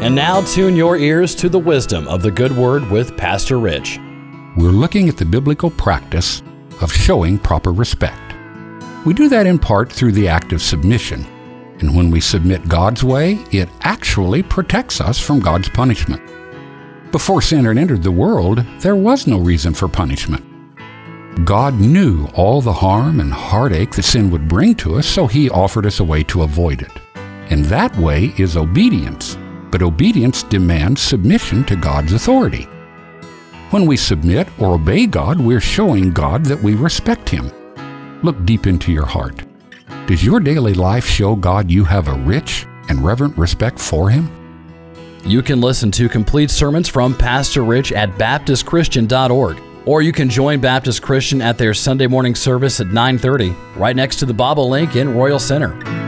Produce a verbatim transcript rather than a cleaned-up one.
And now tune your ears to the wisdom of the Good Word with Pastor Rich. We're looking at the biblical practice of showing proper respect. We do that in part through the act of submission. And when we submit God's way, it actually protects us from God's punishment. Before sin had entered the world, there was no reason for punishment. God knew all the harm and heartache that sin would bring to us, so He offered us a way to avoid it. And that way is obedience. But obedience demands submission to God's authority. When we submit or obey God, we're showing God that we respect Him. Look deep into your heart. Does your daily life show God you have a rich and reverent respect for Him? You can listen to complete sermons from Pastor Rich at baptist christian dot org, or you can join Baptist Christian at their Sunday morning service at nine thirty, right next to the Bobolink in Royal Center.